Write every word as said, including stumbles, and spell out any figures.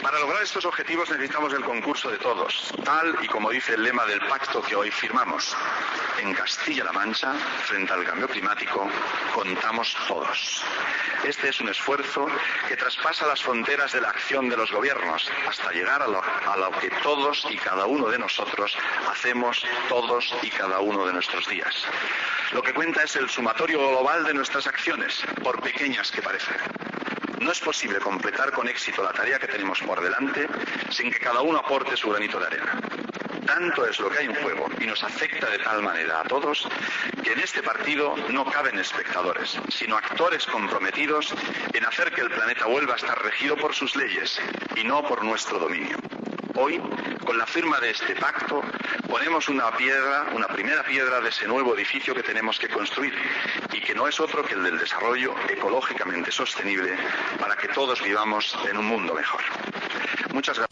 Para lograr estos objetivos necesitamos el concurso de todos, tal y como dice el lema del pacto que hoy firmamos. En Castilla-La Mancha, frente al cambio climático, contamos todos. Este es un esfuerzo que traspasa las fronteras de la acción de los gobiernos hasta llegar a lo, a lo que todos y cada uno de nosotros hacemos todos y cada uno de nuestros días. Lo que cuenta es el sumatorio global de nuestras acciones, por pequeñas que parezcan. No es posible completar con éxito la tarea que tenemos por delante sin que cada uno aporte su granito de arena. Tanto es lo que hay en juego y nos afecta de tal manera a todos que en este partido no caben espectadores, sino actores comprometidos en hacer que el planeta vuelva a estar regido por sus leyes y no por nuestro dominio. Hoy, con la firma de este pacto, ponemos una piedra, una primera piedra de ese nuevo edificio que tenemos que construir y que no es otro que el del desarrollo ecológicamente sostenible para que todos vivamos en un mundo mejor. Muchas gracias.